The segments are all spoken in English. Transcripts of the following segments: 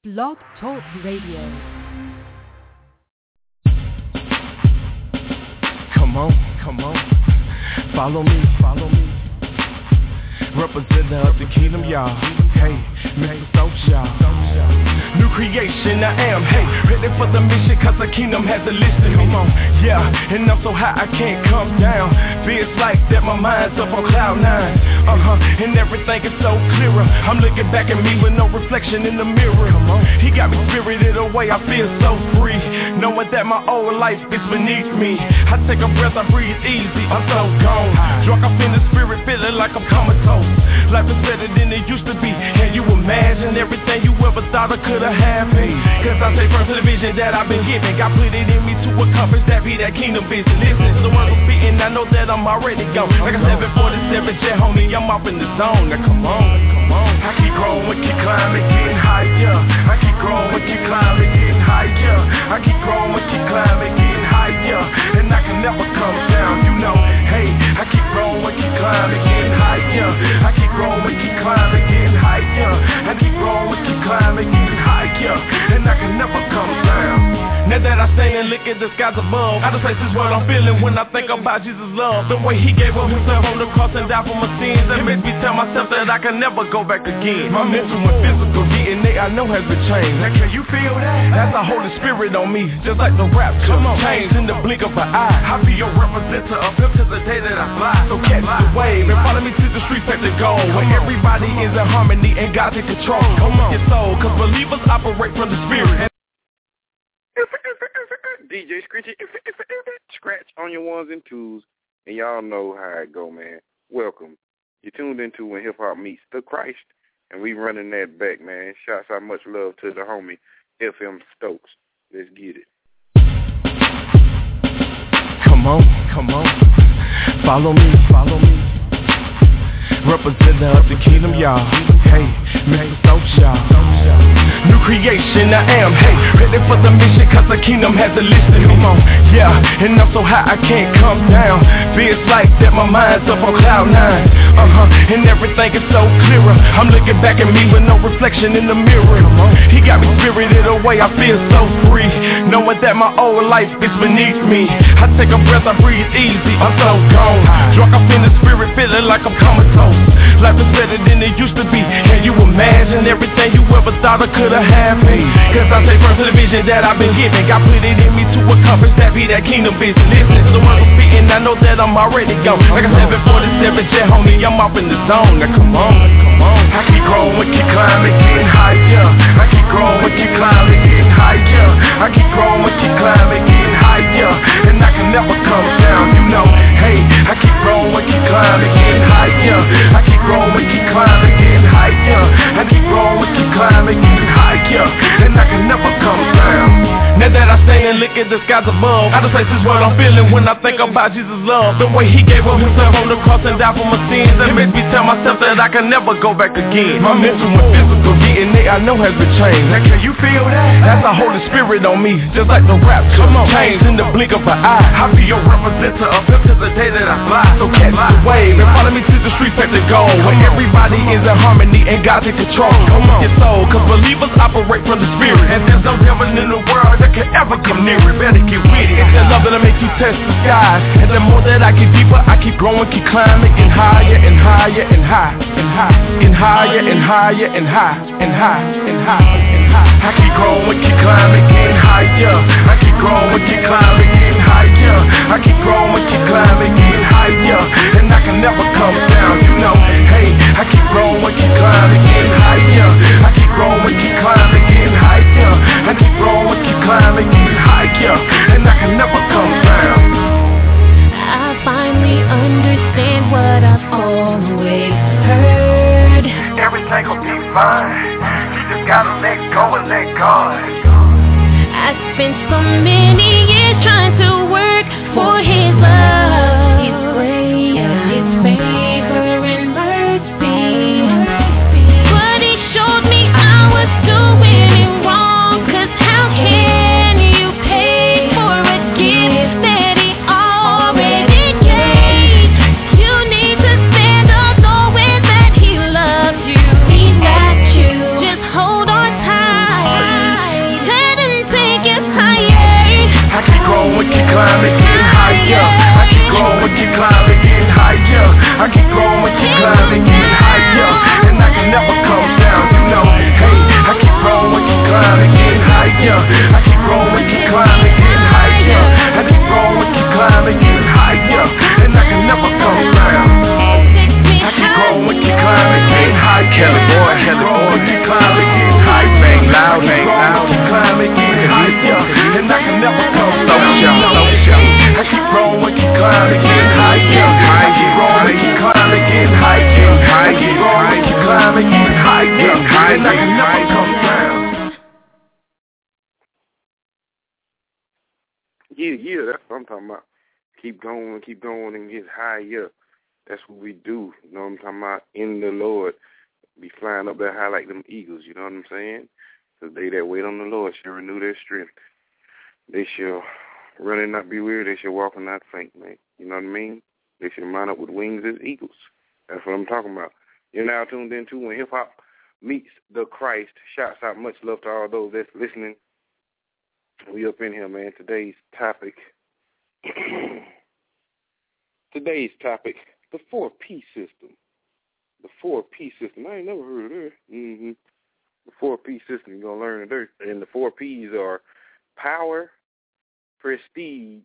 Blog Talk Radio. Come on, follow me. Representative of the kingdom, y'all. Hey, Mr. Stokes, y'all. New creation, I am, hey, ready for the mission, cause the kingdom has enlisted me. Yeah, and I'm so high I can't come down. Feels like that my mind's up on cloud nine. And everything is so clearer. I'm looking back at me with no reflection in the mirror. He got me spirited away, I feel so free, knowing that my old life is beneath me. I take a breath, I breathe easy, I'm so gone. Drunk up in the spirit, feeling like I'm comatose. Life is better than it used to be. Can you imagine everything you ever thought I could have had me? Cause I say first to the vision that I've been given. God put it in me to accomplish that, be that kingdom business. Listen to the ones who's spitting, I know that I'm already gone. Like a 747 jet, homie, I'm off in the zone. Now come on. I keep growing, keep climbing, getting higher. I keep growing, keep climbing, getting higher. I keep growing, keep climbing, getting higher. And I can never come down, you know. Hey, I keep growing, keep climbing, getting higher. I keep growing, keep climbing, getting higher. I keep growing, keep climbing, getting higher. And I can never come down. Now that I stand and look at the skies above, out of place is what I'm feeling when I think about Jesus' love. The way he gave up himself on the cross and died for my sins, that makes me tell myself that I can never go back again. My mental and physical DNA I know has been changed. Now can you feel that? That's the Holy Spirit on me, just like the rapture. Changed in the blink of an eye. I'll be your representative of him till the day that I fly. So catch the wave and follow me to the streets at the goal, where everybody is in harmony and God's in control. Come on, your soul, cause believers operate from the Spirit. DJ Screechy, scratch on your ones and twos, and y'all know how it go, man. Welcome. You tuned into When Hip Hop Meets the Christ, and we running that back, man. Shouts out much love to the homie FM Stokes. Let's get it. Come on, follow me. Representative of the kingdom, y'all. Hey, Mr. Stokes, y'all. New creation, I am, hey, ready for the mission, cause the kingdom has enlisted me. Yeah, and I'm so high I can't come down. Feels like that my mind's up on cloud nine. And everything is so clearer. I'm looking back at me with no reflection in the mirror. He got me spirited away, I feel so free, knowing that my old life is beneath me. I take a breath, I breathe easy, I'm so gone. Drunk up in the spirit, feeling like I'm comatose. Life is better than it used to be. Can you imagine everything you ever thought I could have had me? Cause I say first to the vision that I've been given. God put it in me to accomplish that, be that kingdom business. Listen to the ones who's spitting, I know that I'm already gone. Like a 747 jet, homie, I'm off in the zone. Now come on. I keep growing, keep climbing, getting higher. I keep growing, keep climbing, getting higher. I keep growing, keep climbing, getting higher. And I can never come down, you know. Hey, I keep growing, keep climbing, getting higher. I keep growing, keep climbing, getting higher. I keep growing, keep climbing, getting higher. And I can never come down. Now that I stand and look at the skies above, out of place is what I'm feeling when I think about Jesus' love. The way he gave up himself on the cross and died for my sins, that makes me tell myself that I can never go back again. My mental and physical DNA I know has been changed. Now can you feel that? That's the Holy Spirit on me, just like the rapture. Changed in the blink of an eye. I'll be your representative of him till the day that I fly. So catch the wave and follow me to the streets at the goal, where everybody is in harmony and God's in control. Come on, your soul, cause believers operate from the Spirit, and there's no devil in the world that can ever come near it. Better get with it. It's that love that'll make you test the skies. And the more that I get deeper, I keep growing, keep climbing, and higher and higher and high and high and higher and higher and high and high and high and high. I keep growing, keep climbing, getting higher. I keep growing, keep climbing, getting higher. I keep growing, keep climbing, getting higher. And I can never come down, you know. Hey, I keep growing, keep climbing, getting higher. I keep growing, keep climbing, getting higher. I keep growing, keep climbing, getting higher. And I can never come down. I finally understand what I've always heard. Everything will be fine. You just gotta let go and let God. I spent so many years trying to work for His love, His grace, His favor and mercy. But He showed me I was doing it wrong. 'Cause how can you pay for a gift that He already gave? You need to stand up knowing that He loves you. He got you. Just hold on tight. soaring even higher, and I can never come down. Yeah, that's what I'm talking about. Keep going and get higher. That's what we do. You know what I'm talking about? In the Lord. Be flying up that high like them eagles, you know what I'm saying? Because they that wait on the Lord shall renew their strength. They shall run and not be weary. They shall walk and not faint, man. You know what I mean? They shall mount up with wings as eagles. That's what I'm talking about. You're now tuned into When Hip Hop Meets the Christ. Shouts out, much love to all those that's listening. We up in here, man. Today's topic, the 4P system. The 4P system. I ain't never heard of that. The 4P system. You're going to learn today. And the 4 Ps are power, prestige,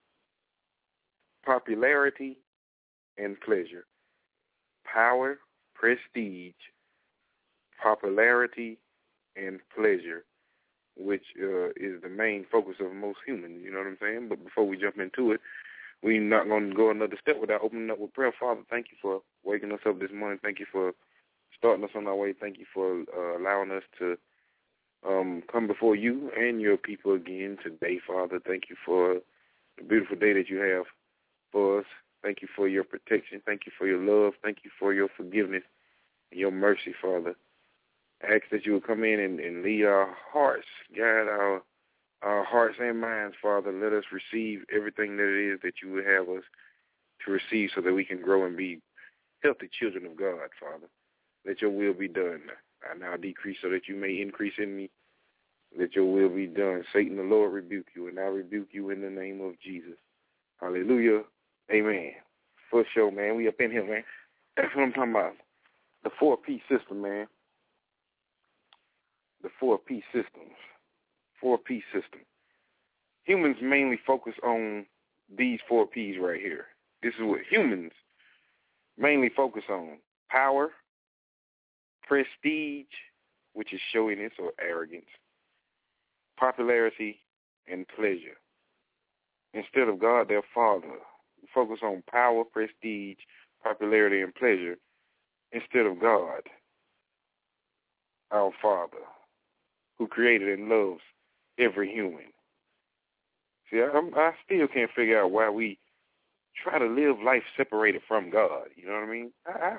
popularity, and pleasure. Power, prestige, popularity, and pleasure, which is the main focus of most humans. You know what I'm saying? But before we jump into it, we're not going to go another step without opening up with prayer. Father, thank you for waking us up this morning. Thank you for starting us on our way. Thank you for allowing us to come before you and your people again today, Father. Thank you for the beautiful day that you have for us. Thank you for your protection. Thank you for your love. Thank you for your forgiveness and your mercy, Father. I ask that you will come in and lead our hearts, guide our hearts and minds, Father. Let us receive everything that it is that you would have us to receive so that we can grow and be healthy children of God, Father. Let your will be done. I now decrease so that you may increase in me. Let your will be done. Satan, the Lord, rebuke you, and I rebuke you in the name of Jesus. Hallelujah. Amen. For sure, man. We up in here, man. That's what I'm talking about. The 4P system, man. The 4P systems. 4P system. Humans mainly focus on these 4 Ps right here. This is what humans mainly focus on. Power, prestige, which is showiness or arrogance, popularity, and pleasure. Instead of God, their Father, we focus on power, prestige, popularity, and pleasure instead of God, our Father, who created and loves every human. See, I still can't figure out why we try to live life separated from God. You know what I mean?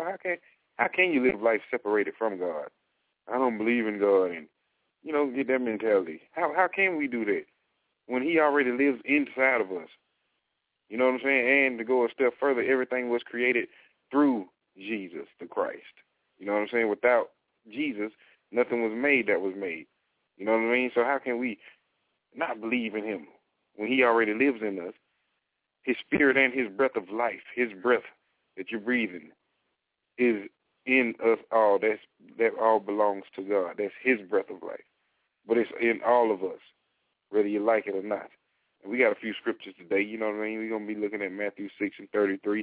How can you live life separated from God? I don't believe in God, and, you know, get that mentality. How can we do that when he already lives inside of us? You know what I'm saying? And to go a step further, everything was created through Jesus, the Christ. You know what I'm saying? Without Jesus, nothing was made that was made. You know what I mean? So how can we not believe in him when he already lives in us? His spirit and his breath of life, his breath that you're breathing, is in us all. That all belongs to God. That's his breath of life. But it's in all of us, whether you like it or not. And we got a few scriptures today, you know what I mean? We're going to be looking at Matthew 6:33,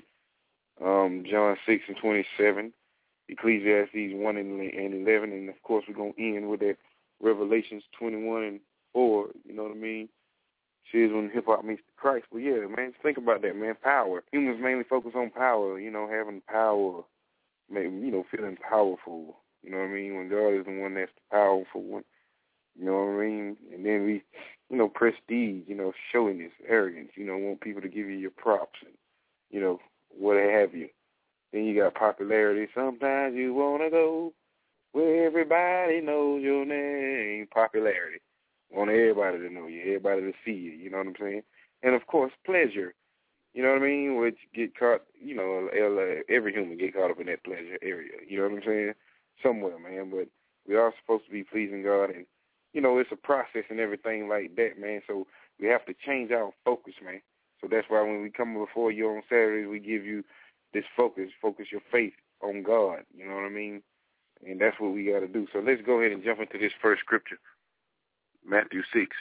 John 6:27, Ecclesiastes 1:11, and of course we're going to end with that Revelations 21:4, you know what I mean? Says when hip-hop meets Christ. But yeah, man, just think about that, man. Power. Humans mainly focus on power, you know, having power, maybe, you know, feeling powerful, you know what I mean? When God is the one that's the powerful one, you know what I mean? And then we, you know, prestige, you know, showiness, arrogance, you know, want people to give you your props and, you know, what have you. Then you got popularity. Sometimes you want to go where everybody knows your name. Popularity. Want everybody to know you, everybody to see you, you know what I'm saying? And, of course, pleasure, you know what I mean, which get caught, you know, every human get caught up in that pleasure area, you know what I'm saying? Somewhere, man, but we are supposed to be pleasing God, and, you know, it's a process and everything like that, man, so we have to change our focus, man. So that's why when we come before you on Saturdays, we give you this focus your faith on God, you know what I mean? And that's what we got to do. So let's go ahead and jump into this first scripture. Matthew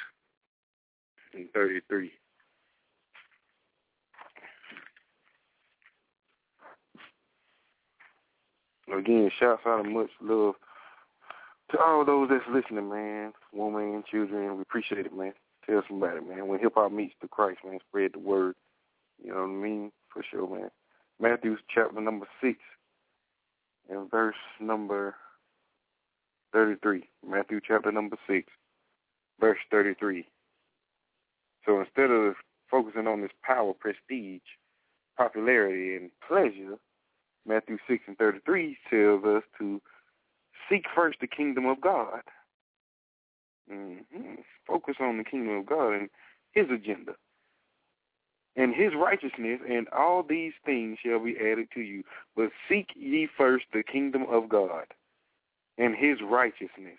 6:33. Again, shouts out and much love to all those that's listening, man. Women and children, we appreciate it, man. Tell somebody, man. When hip-hop meets the Christ, man, spread the word. You know what I mean? For sure, man. Matthew chapter number 6 and verse number 33. Matthew chapter number 6, verse 33. So instead of focusing on this power, prestige, popularity, and pleasure, Matthew 6 and 33 tells us to seek first the kingdom of God. Focus on the kingdom of God and his agenda and his righteousness, and all these things shall be added to you. But seek ye first the kingdom of God and his righteousness,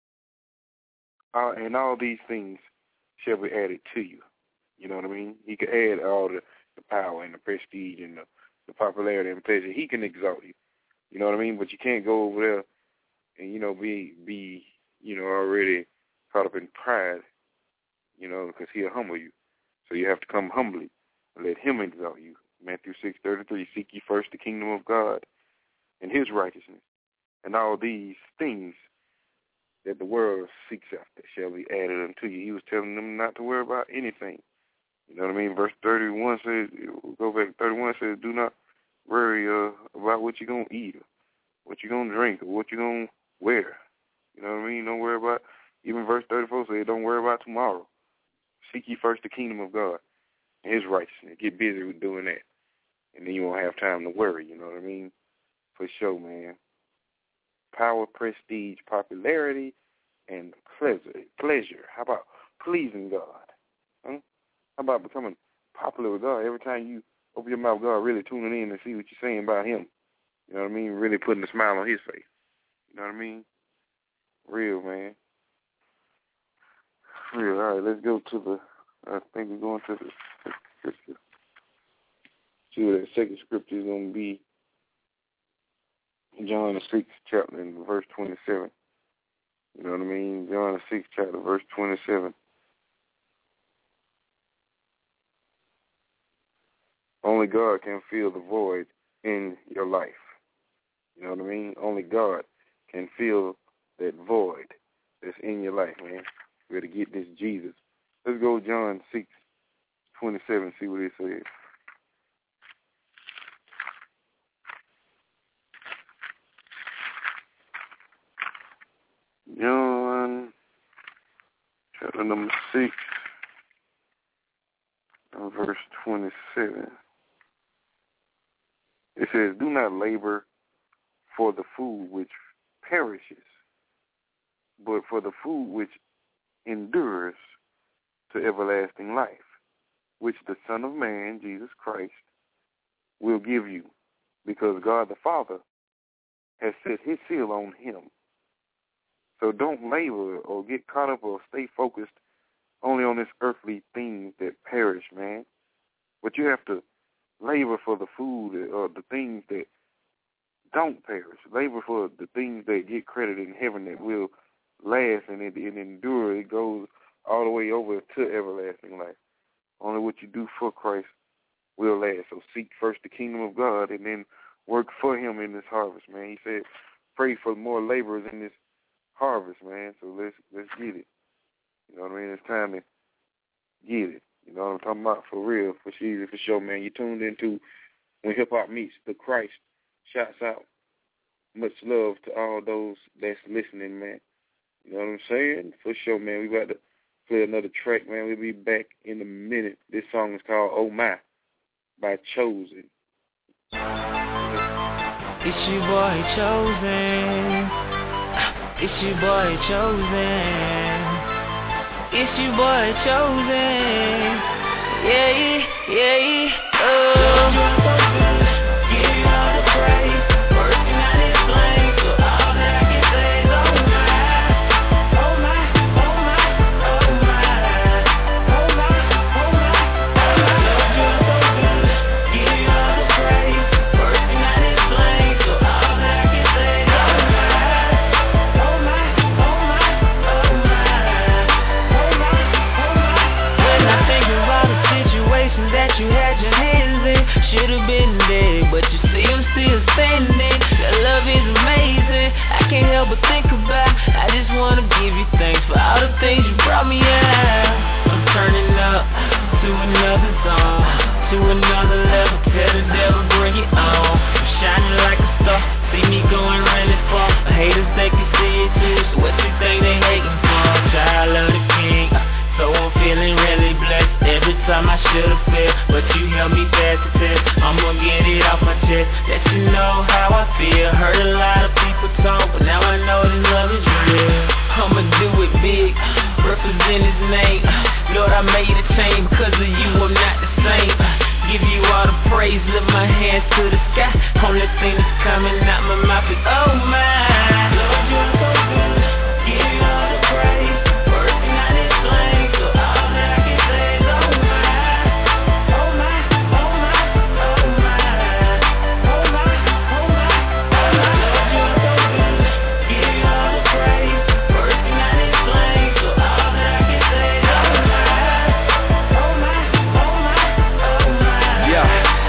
and all these things shall be added to you. You know what I mean? He can add all the power and the prestige and the popularity and pleasure. He can exalt you. You know what I mean? But you can't go over there and, be already caught up in pride, because he'll humble you. So you have to come humbly and let him exalt you. Matthew 6:33, seek ye first the kingdom of God and his righteousness, and all these things that the world seeks after shall be added unto you. He was telling them not to worry about anything. You know what I mean? Verse 31 says, go back, 31 says, do not worry about what you're going to eat, or what you're going to drink, or what you're going to wear. You know what I mean? Don't worry about, even verse 34 says, don't worry about tomorrow. Seek ye first the kingdom of God and his righteousness. Get busy with doing that. And then you won't have time to worry, you know what I mean? For sure, man. Power, prestige, popularity, and pleasure. How about pleasing God? Huh? How about becoming popular with God? Every time you open your mouth, God really tuning in and see what you're saying about him. You know what I mean? Really putting a smile on his face. You know what I mean? Real, man. Real. All right, let's go to I think we're going to the scripture. See what that second scripture is going to be. John the 6th chapter and verse 27. You know what I mean? John the 6th chapter, verse 27. Only God can fill the void in your life. You know what I mean? Only God can fill that void that's in your life, man. You better get this Jesus. Let's go John 6:27, see what it says. John chapter number 6, verse 27. It says, do not labor for the food which perishes, but for the food which endures to everlasting life, which the Son of Man, Jesus Christ, will give you, because God the Father has set his seal on him. So don't labor or get caught up or stay focused only on this earthly things that perish, man. But you have to labor for the food or the things that don't perish. Labor for the things that get credit in heaven that will last and it endure. It goes all the way over to everlasting life. Only what you do for Christ will last. So seek first the kingdom of God and then work for him in this harvest, man. He said, pray for more laborers in this harvest, man. So let's get it. You know what I mean? It's time to get it. You know what I'm talking about? For real, for sure, man. You tuned into When Hip Hop Meets the Christ. Shouts out. Much love to all those that's listening, man. You know what I'm saying? For sure, man. We got to play another track, man. We'll be back in a minute. This song is called Oh My by Chosen. It's your boy Chosen. It's your boy Chosen. It's your boy Chosen. Yeah, yeah, oh. Give you all the praise. Working out his flame. So all that I can say is oh my. Oh my, oh my, oh my. Oh my, oh my, oh my. Lord, you're so good. Give you all the praise. Working out his flame. So all that I can say is oh my. Oh my, oh my, oh my. When I think about the situations that you had your should've failed, but you held me fast to test. I'ma get it off my chest, let you know how I feel. Heard a lot of people talk, but now I know this love is real. I'ma do it big, represent his name. Lord, I made a change, because of you I'm not the same. Give you all the praise, lift my hands to the sky. Only thing that's coming out my mouth is oh my. Lord, you're so good, give you all the praise. Words cannot explain, so all that I can say is oh my. Oh my, oh my, oh my. Oh my, oh my, oh my. Lord, you're so good, give you all the praise. Words cannot explain, so all that I can say is oh my. Oh my, oh my, oh my. Yeah,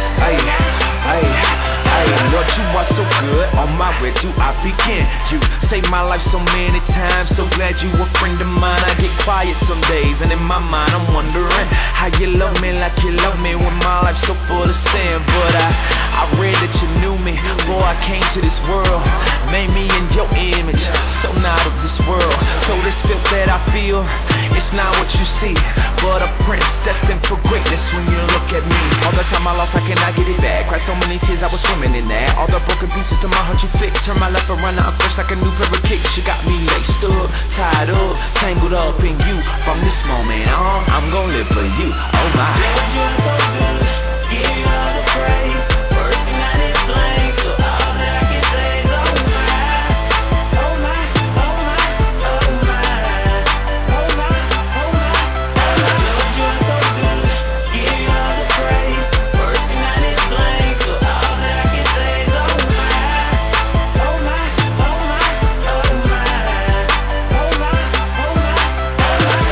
Lord, you are so good. On my way to I begin. You saved my life so many times. So glad you a friend of mine. I get quiet some days, and in my mind I'm wondering how you love me like you love me when my life's so full of sin. But I read that you knew me before I came to this world. Made me in your image, so not of this world. So this filth that I feel, it's not what you see, but a prince destined for greatness when you look at me. All the time I lost, I cannot get it back. Cried so many tears, I was swimming in that. All the broken pieces to my heart you fixed. Turn my life around, now I'm fresh like a new pair of kicks. You got me laced up, tied up, tangled up in you. From this moment on, I'm gon' live for you. Oh my. Lord, you're so good, give you all the praise. Words cannot explain, so all that I can say is oh my. Oh my, oh my, oh my. Oh my, oh my, oh my. Lord, you're so good, give you all the praise. Words cannot explain, so all that I can say is oh my. Oh my, oh my, oh my. Oh my, oh my, oh my.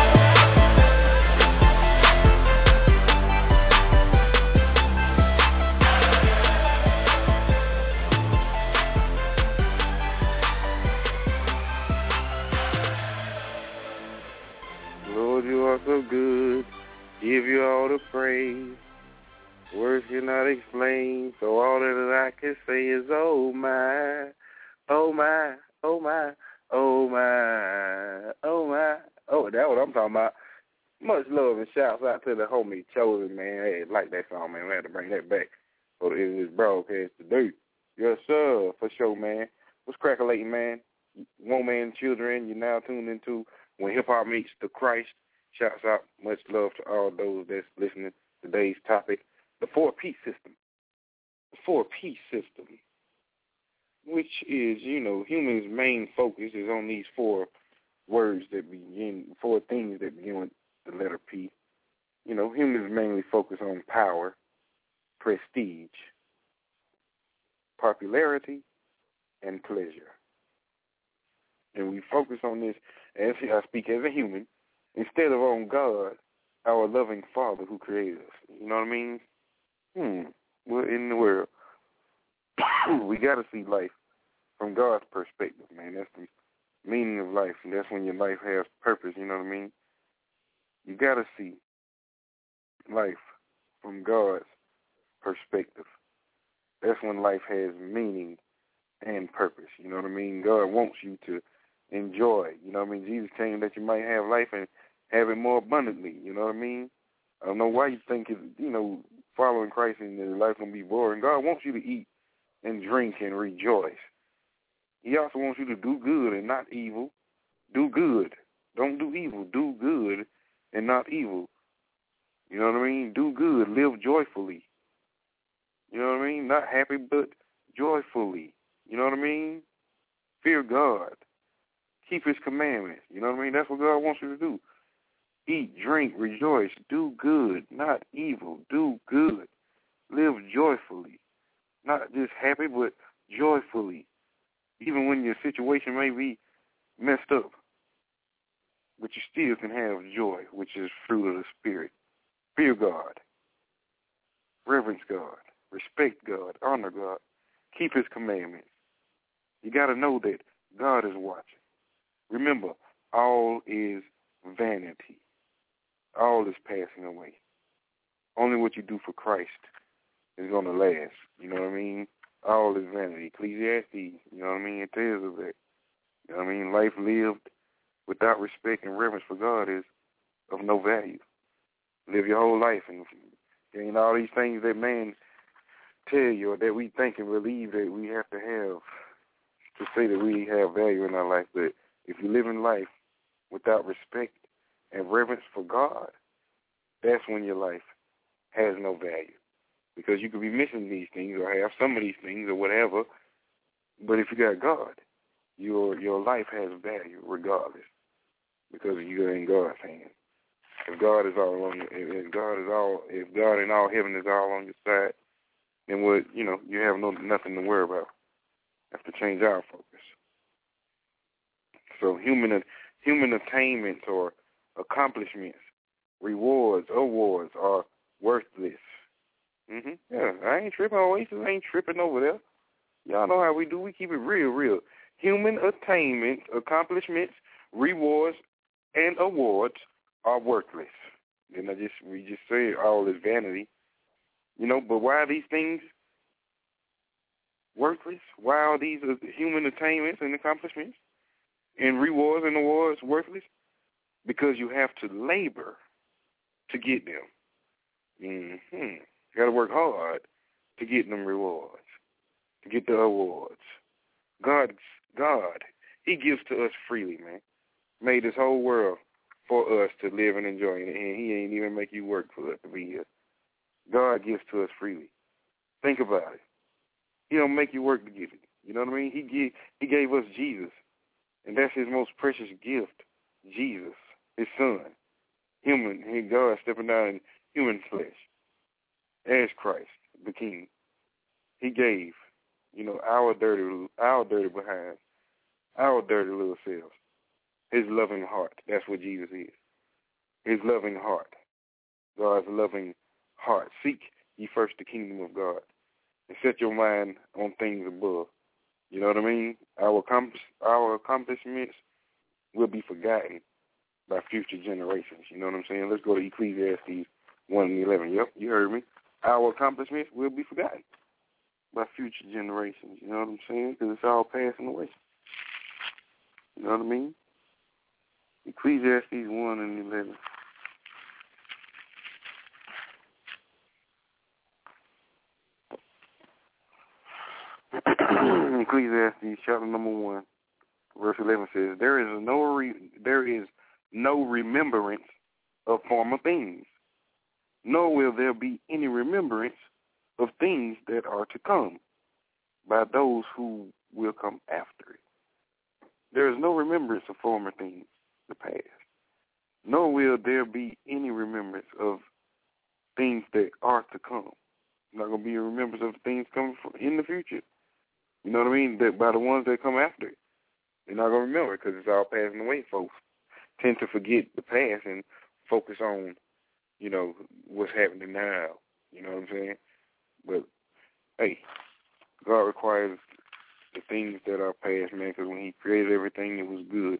Lord, you are so good. Give you all the praise. Words cannot explain, so all that I can say is oh my, oh my, oh my, oh my, oh my. Oh, that's what I'm talking about. Much love and shouts out to the homie Chosen, man. Hey, like that song, man. We had to bring that back for this broadcast today. Yes, sir, for sure, man. What's crackalating, man? Woman and children, you're now tuned into When Hip Hop Meets the Christ. Shouts out, much love to all those that's listening to today's topic, the 4P system. The 4P system, which is, humans' main focus is on these four things that begin with the letter P. Humans mainly focus on power, prestige, popularity, and pleasure. And we focus on this, as I speak as a human, instead of on God, our loving Father who created us. You know what I mean? What in the world? We got to see life from God's perspective, man. That's the meaning of life, and that's when your life has purpose, you know what I mean? You got to see life from God's perspective. That's when life has meaning and purpose, you know what I mean? God wants you to enjoy, you know what I mean? Jesus came that you might have life and have it more abundantly, you know what I mean? I don't know why you think, following Christ and your life going to be boring. God wants you to eat and drink and rejoice. He also wants you to do good and not evil. Do good. Don't do evil. Do good and not evil. You know what I mean? Do good. Live joyfully. You know what I mean? Not happy, but joyfully. You know what I mean? Fear God. Keep his commandments. You know what I mean? That's what God wants you to do. Eat, drink, rejoice. Do good, not evil. Do good. Live joyfully. Not just happy, but joyfully. Even when your situation may be messed up. But you still can have joy, which is fruit of the Spirit. Fear God. Reverence God. Respect God. Honor God. Keep his commandments. You got to know that God is watching. Remember, all is vanity. All is passing away. Only what you do for Christ is going to last. You know what I mean? All is vanity. Ecclesiastes, you know what I mean? It tells us that. You know what I mean? Life lived without respect and reverence for God is of no value. live your whole life and gain all these things that man tell you or that we think and believe that we have to say that we have value in our life. But if you live in life without respect and reverence for God, that's when your life has no value. Because you could be missing these things or have some of these things or whatever, but if you got God, your life has value regardless, because you're in God's hand. If God is all on you, if God in all heaven is all on your side, then you have nothing to worry about. You have to change our focus. So human attainments or accomplishments, rewards, awards are worthless. Yeah, I ain't tripping. Oasis ain't tripping over there. Y'all know how we do. We keep it real. Human attainments, accomplishments, rewards, and awards are worthless. And we just say all is vanity. But why are these things worthless? Why are these human attainments and accomplishments and rewards and awards worthless? Because you have to labor to get them. You got to work hard to get them rewards, to get the awards. God, He gives to us freely, man. Made this whole world for us to live and enjoy it, and He ain't even make you work for it to be here. God gives to us freely. Think about it. He don't make you work to get it. You know what I mean? He gave us Jesus, and that's His most precious gift, Jesus, His Son. God stepping down in human flesh as Christ, the King. He gave, our dirty behinds, our dirty little selves, His loving heart. That's what Jesus is. His loving heart. God's loving heart. Seek ye first the kingdom of God and set your mind on things above. You know what I mean? Our accomplishments will be forgotten by future generations. You know what I'm saying? Let's go to Ecclesiastes 1:11. Yep, you heard me. Our accomplishments will be forgotten by future generations. You know what I'm saying? Because it's all passing away. You know what I mean? Ecclesiastes 1:11. Ecclesiastes chapter number 1, verse 11 says, There is no remembrance of former things, nor will there be any remembrance of things that are to come by those who will come after it. There is no remembrance of former things, the past, nor will there be any remembrance of things that are to come. Not going to be a remembrance of things coming in the future. You know what I mean? That by the ones that come after it. They're not going to remember it because it's all passing away. Folks tend to forget the past and focus on, what's happening now. You know what I'm saying? But, hey, God requires the things that are past, man, because when He created everything, it was good.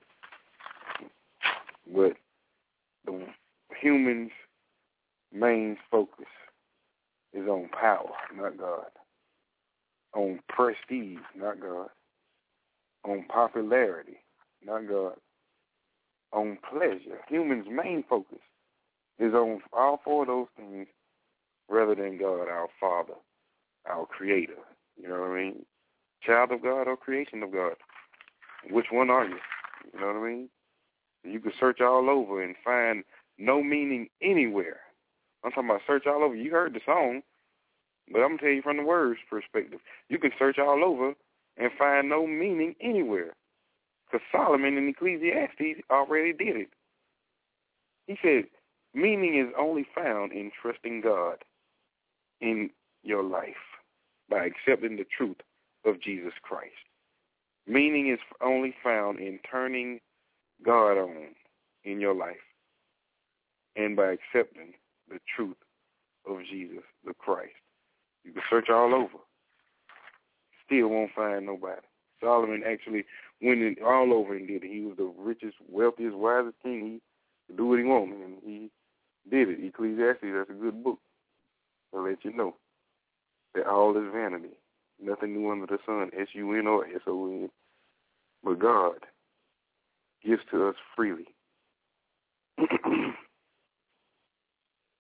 But the human's main focus is on power, not God. On prestige, not God. On popularity, not God. On pleasure. Humans' main focus is on all four of those things rather than God, our Father, our Creator. You know what I mean? Child of God or creation of God. Which one are you? You know what I mean? You can search all over and find no meaning anywhere. I'm talking about search all over. You heard the song, but I'm going to tell you from the words perspective. You can search all over and find no meaning anywhere. Because Solomon in Ecclesiastes already did it. He said, meaning is only found in trusting God in your life by accepting the truth of Jesus Christ. Meaning is only found in turning God on in your life and by accepting the truth of Jesus the Christ. You can search all over. Still won't find nobody. Solomon actually went all over and did it. He was the richest, wealthiest, wisest king. He could do what he wanted, and he did it. Ecclesiastes, that's a good book. I'll let you know that all is vanity. Nothing new under the sun, S-U-N or S-O-N. But God gives to us freely.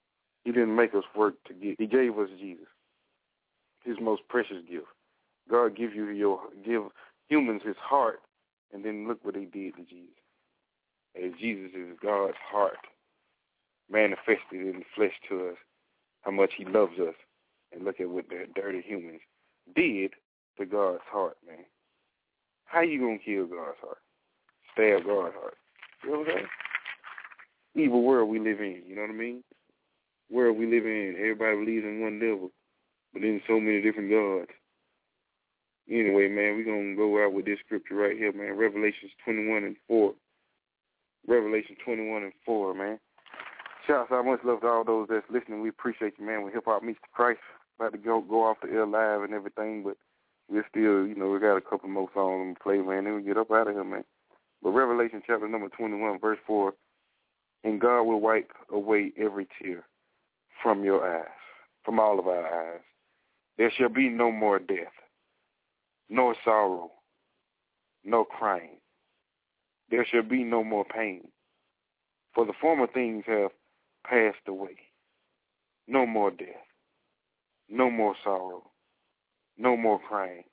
He didn't make us work to get. He gave us Jesus, his most precious gift. God give humans his heart, and then look what he did to Jesus. As Jesus is God's heart, manifested in the flesh to us, how much he loves us. And look at what the dirty humans did to God's heart, man. How you going to kill God's heart? Stab God's heart. You know what I'm saying? Evil world we live in, you know what I mean? World we live in, everybody believes in one devil, but then so many different gods. Anyway, man, we're going to go out with this scripture right here, man. Revelation 21:4. Revelation 21:4, man. Shouts out, much love to all those that's listening. We appreciate you, man. When Hip Hop Meets the Christ, about to go off the air live and everything, but we're still, you know, we got a couple more songs to play, man. Then we get up out of here, man. But Revelation chapter number 21, verse 4, and God will wipe away every tear from your eyes, from all of our eyes. There shall be no more death, nor sorrow, no crying. There shall be no more pain, for the former things have passed away. No more death, no more sorrow, no more crying.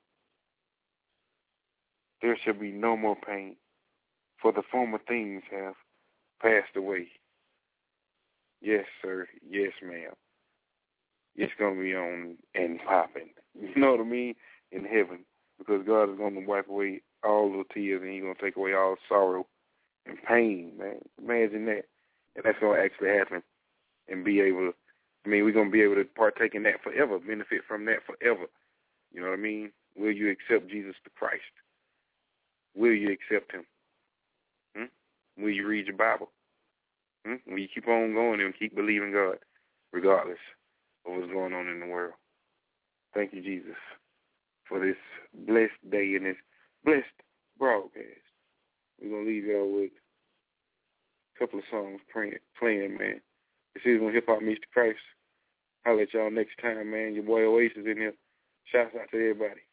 There shall be no more pain, for the former things have passed away. Yes, sir. Yes, ma'am. It's going to be on and popping. You know what I mean? In heaven. Because God is going to wipe away all the tears and he's going to take away all sorrow and pain, man. Imagine that. And that's going to actually happen. And be able to, we're going to be able to partake in that forever, benefit from that forever. You know what I mean? Will you accept Jesus the Christ? Will you accept him? Will you read your Bible? Will you keep on going and keep believing God, regardless of what's going on in the world? Thank you, Jesus, for this blessed day and this blessed broadcast. We're going to leave y'all with a couple of songs playing, man. This is When Hip Hop Meets the Christ. I'll let y'all next time, man. Your boy Oasis in here. Shouts out to everybody.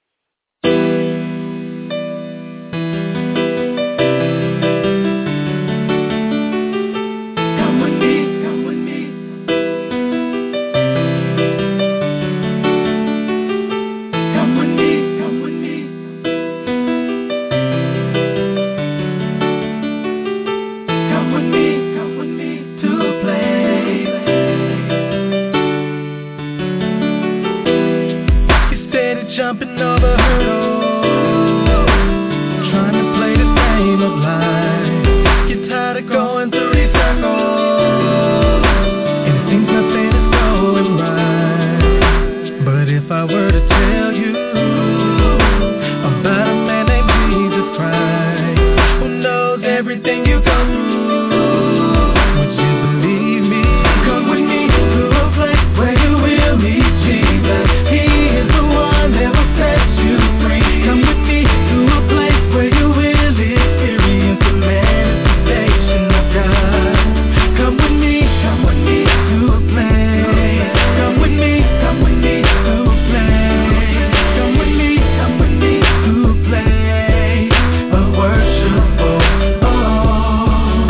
Jumping over hurdles, trying to play this game of life. Get tired of going through these circles, and it seems nothing is going right. But if I were to tell you about a man named Jesus Christ, who knows everything you go through, would you believe me? Come with me to a place where you will meet Jesus. He is the one that will set you free. Come with me to a place where you will experience the manifestation of God. Come with me to a place. Come with me to a place. Come with me to a place of worshipful. Oh,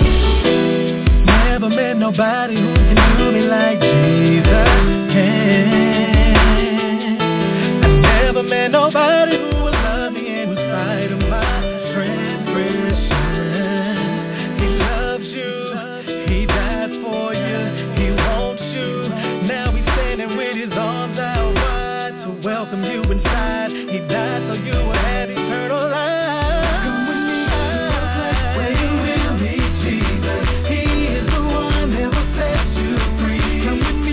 never met nobody who can do me like Jesus can. Never met nobody who will love me in spite of my transgression. He loves you, he died for you, he wants you. Now he's standing with his arms out wide to welcome you inside. He died so you will have eternal life. Come with me to a place where you will meet Jesus. He is the one that will set you free. Come with me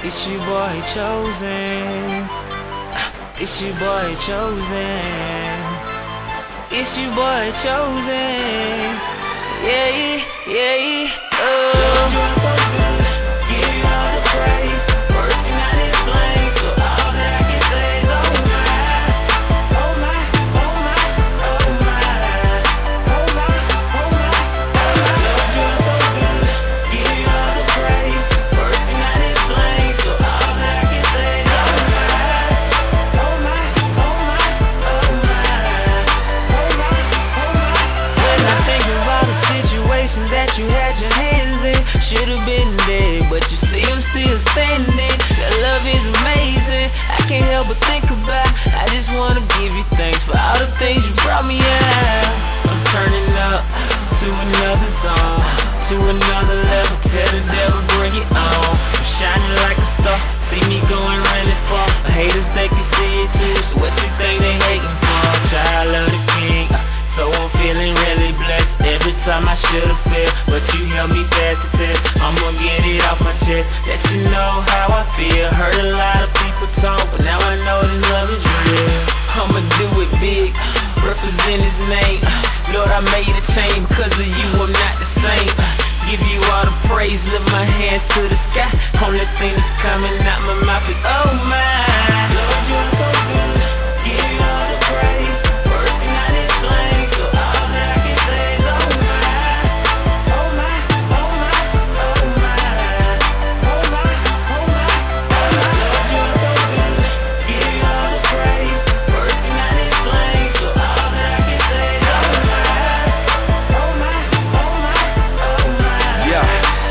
It's your boy Chosen. It's your boy Chosen. It's your boy Chosen. Yeah, yeah, oh. Give you all the praise. Working out this flame, so all that I can say is oh my, oh my, oh my, oh my, oh my, oh my. Lord, you're so good. Give you all the praise. Working out this flame, so all that I can say is oh my, oh my, oh my, oh my, oh my, oh my. When I think about the situation that you had your hands in, should've been dead, but you see I'm still standing. Your love is amazing, I can't help but think about. I just wanna give you thanks for all the things you brought me out. I'm turning up to another song, to another level. Tell the devil bring it on. I'm shining like a star, see me going really far. Haters they can see it too, so what you think they hating for? Child of the king, so I'm feeling really blessed. Every time I should've failed, but you held me fast to test. I'ma get it off my chest, let you know how I feel. Heard a lot of people talk, but now I know this love is real. I'ma do it big, represent his name. Lord, I made a change, because of you I'm not the same. Give you all the praise, lift my hands to the sky. Only thing that's coming out my mouth is oh my. Lord, you're so good, give you all the praise. Working out this flame, so all that I can say is oh my, oh my, oh my, oh my, oh my, oh my. Lord, you're so good, give you all the praise. Working out this flame, so all that I can say is oh my, oh my, oh my, oh my. Yeah,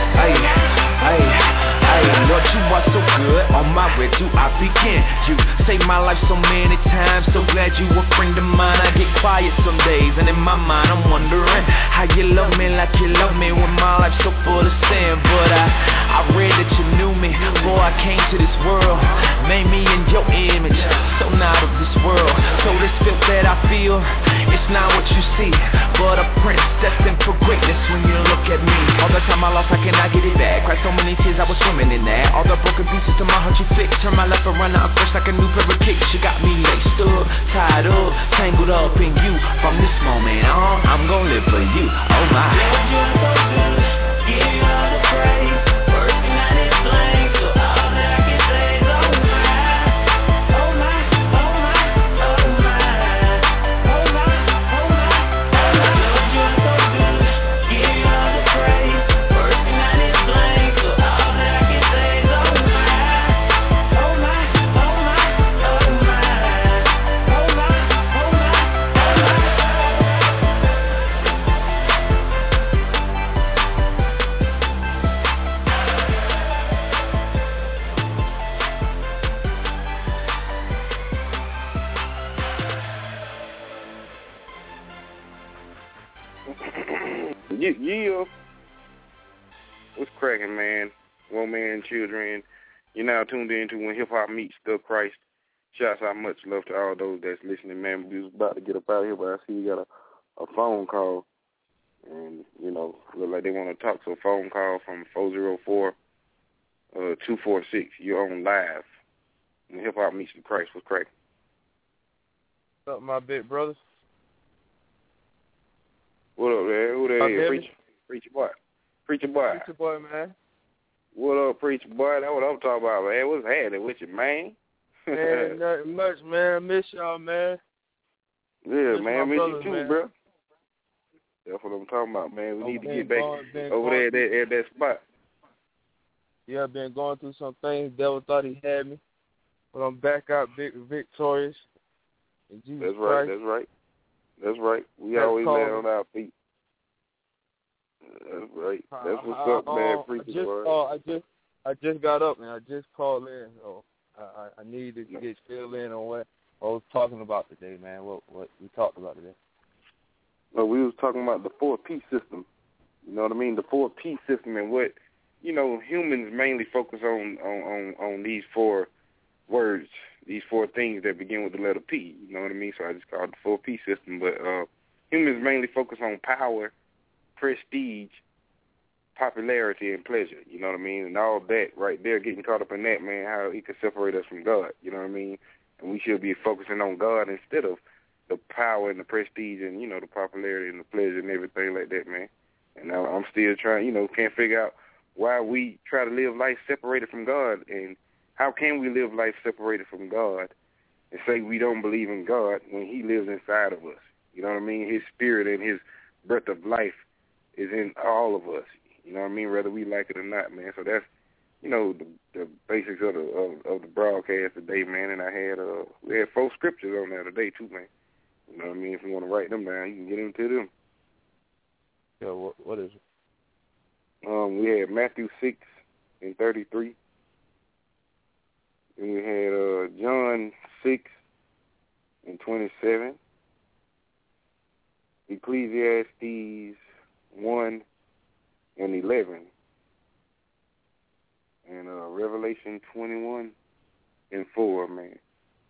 Lord, you are so good. On my way do I begin? You saved my life so many times. So glad you a friend of mine. I get quiet some days, and in my mind I'm wondering how you love me like you love me when my life's so full of sin. But I read that you knew me before I came to this world. Made me in your image, so not of this world. So this filth that I feel, it's not what you see, but a prince destined for greatness when you look at me. All the time I lost, I cannot get it back. Cried so many tears, I was swimming in that. All the broken pieces to my heart you fixed. Turn my life around, now I'm fresh like a new pair of kicks. You got me laced up, tied up, tangled up in you. From this moment on, I'm gonna live for you. Oh my. Lord, you're so good, give you all the praise. Working out this flame, so all that I can say is oh my, oh my, oh my, oh my, oh my, oh my. Lord, you're so good, give you all the praise. Working out this flame, so all that I can say is oh my, oh my, oh my, oh my, oh my, oh my. Yeah. What's cracking, man? Woman, children. You're now tuned in to When Hip Hop Meets the Christ. Shouts out, much love to all those that's listening, man. We was about to get up out of here, but I see we got a phone call. And, you know, look like they want to talk. So phone call from 404-246. You're on live. When Hip Hop Meets the Christ. What's cracking? What's up, my big brothers? What up, man? Who that is? Preacher boy. Preacher boy. Preacher boy, man. What up, preacher boy? That's what I'm talking about, man. What's happening with you, man? Man, nothing much, man. I miss y'all, man. Yeah, man. I miss you too, man. bro. That's what I'm talking about, man. We need to get back over there at that spot. Yeah, I've been going through some things. Devil thought he had me, but I'm back out victorious. In Jesus Christ. That's right. We always land on our feet. That's right. That's what's up, man. Preacher boy. I just got up, man. I just called in, so I need to get filled in on what I was talking about today, man. What we talked about today. Well, we was talking about the 4P system. You know what I mean? The 4P system, and what, you know, humans mainly focus on these 4 words, these 4 things that begin with the letter P. You know what I mean? So I just called it the 4P system. But humans mainly focus on power, prestige, popularity and pleasure, you know what I mean? And all that right there, getting caught up in that, man, how it could separate us from God, you know what I mean? And we should be focusing on God instead of the power and the prestige and, you know, the popularity and the pleasure and everything like that, man. And I'm still trying, you know, can't figure out why we try to live life separated from God, and how can we live life separated from God and say we don't believe in God when he lives inside of us? You know what I mean? His spirit and his breath of life is in all of us. You know what I mean? Whether we like it or not, man. So that's, you know, the basics of the broadcast today, man. And we had 4 scriptures on there today too, man. You know what I mean? If you want to write them down, you can get into them. Yeah, what is it? We had Matthew 6:33. And we had John 6:27. Ecclesiastes 1:11. And Revelation 21:4, man.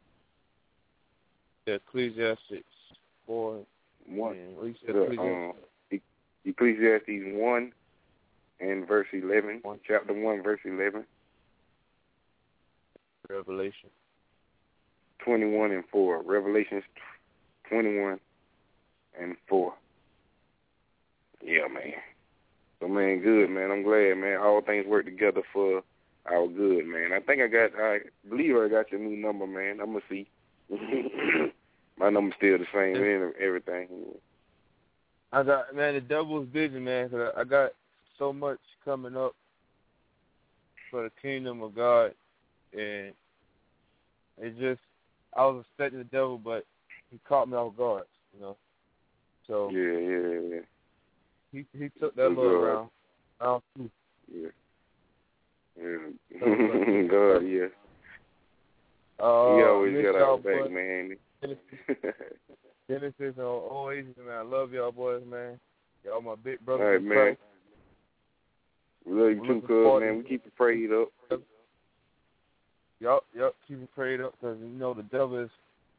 Yeah, Ecclesiastes 4. 1. Ecclesiastes? Ecclesiastes 1 and verse 11. Chapter 1, verse 11. Revelation 21:4. Revelations 21:4. Yeah, man. So, man, good, man. I'm glad, man. All things work together for our good, man. I believe I got your new number, man. I'm going to see. My number's still the same and everything. The devil's busy, man, because I got so much coming up for the kingdom of God, and I was expecting the devil, but he caught me off guard, you know. So yeah. He took that little round. Yeah. God, yeah. He always got our back, man. Genesis and Oasis, man. I love y'all boys, man. Y'all my big brothers. All right, man. We love you too, cuz, man. We keep you prayed up. Yup, keep you prayed up, because, you know, the devil is,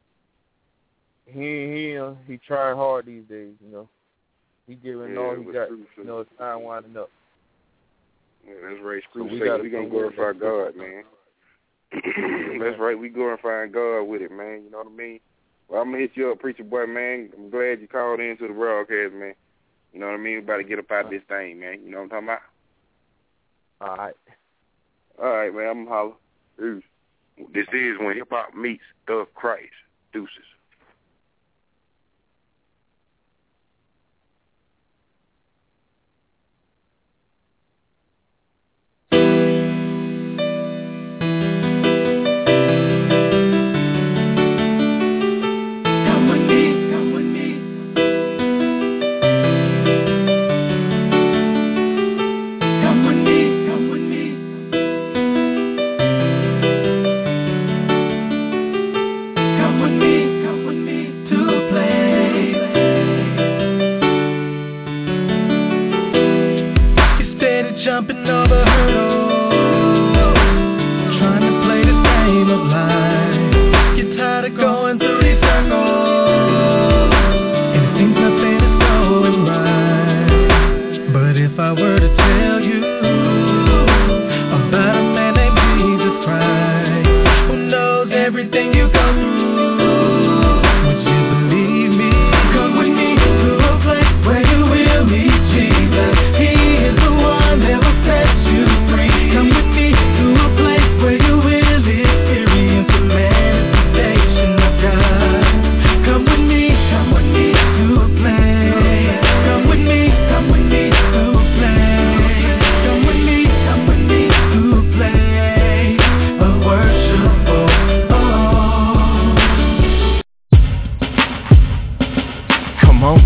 he trying hard these days, you know. He giving all he got, you know, it's time winding up. Yeah, that's right. So we going to glorify God, man. That's right. We glorifying God with it, man. You know what I mean? Well, I'm going to hit you up, preacher boy, man. I'm glad you called into the broadcast, man. You know what I mean? We about to get up out of this thing, man. You know what I'm talking about? All right, man. I'm going to holler. This is When Hip Hop Meets the Christ. Deuces.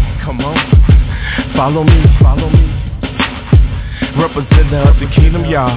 Follow me, representative of the kingdom, y'all.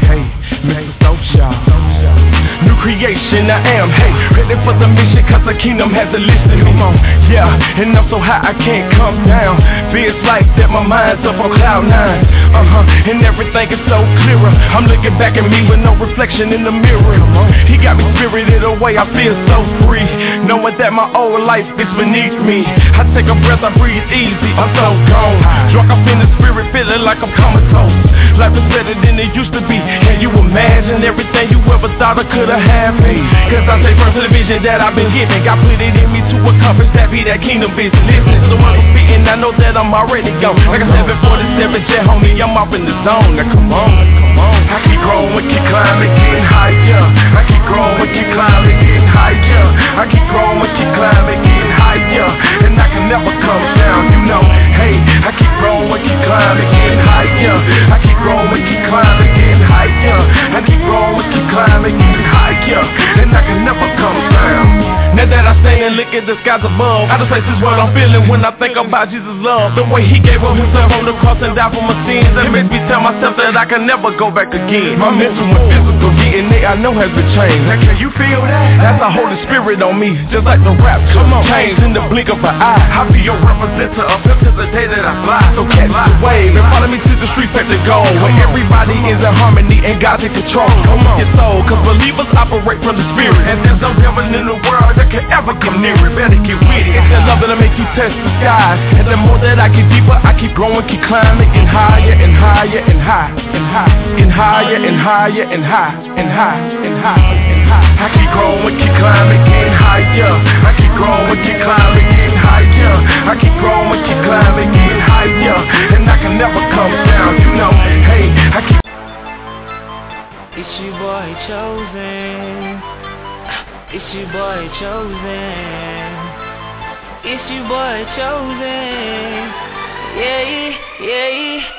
hey, Mr. Social. New creation I am, hey, ready for the mission cause the kingdom has enlisted me. Yeah, and I'm so high I can't come down. Feels like that my mind's up on cloud 9. And everything is so clearer. I'm looking back at me with no reflection in the mirror. He got me spirited away, I feel so free, knowing that my old life is beneath me. I take a breath, I breathe easy, I'm so gone. Drunk up in the spirit, feeling like I'm comatose. Life is better than it used to be. Can you imagine everything you ever thought I could have had me? Cause I take first to the vision that I've been given. God put it in me to accomplish that, be that kingdom business. Listen, so I'm spitting, I know that I'm already gone. Like a 747 jet, homie, I'm off in the zone. Now come on, come on. I keep growing, keep climbing, getting higher. I keep growing, keep climbing, getting higher. I keep growing, keep climbing, getting higher. And I can never come down, you know. Hey, I keep growing, keep climbing, getting higher. I keep growing, keep climbing, getting higher. I keep growing, keep climbing, getting higher. And I can never come down. Now that I stand and look at the skies above, out of place is what I'm feeling when I think about Jesus' love. The way he gave up himself on the cross and died for my sins, that makes me tell myself that I can never go back again. My mental and physical DNA I know has been changed. Now can you feel that? That's the Holy Spirit on me, just like the rapture. Come on, changed in the blink of an eye. I'll be your representative of him till the day that I fly. So catch the wave and follow me to the streets at the goal, where everybody is in harmony and God's in control. Come on, your soul, cause believers operate from the Spirit, and there's no devil in the world that can ever come near it. Better get with it. It's that love that'll make you touch the sky. And the more that I get deeper, I keep growing, keep climbing, and higher and higher and high and high and higher and higher and high and high and high and high. I keep growing, keep climbing, getting higher. I keep growing, keep climbing, getting higher. I keep growing, keep climbing, getting higher. And I can never come down, you know. Hey, I keep. It's your boy Chosen. It's your boy Chosen. It's your boy Chosen. Yeah, yeah, yeah.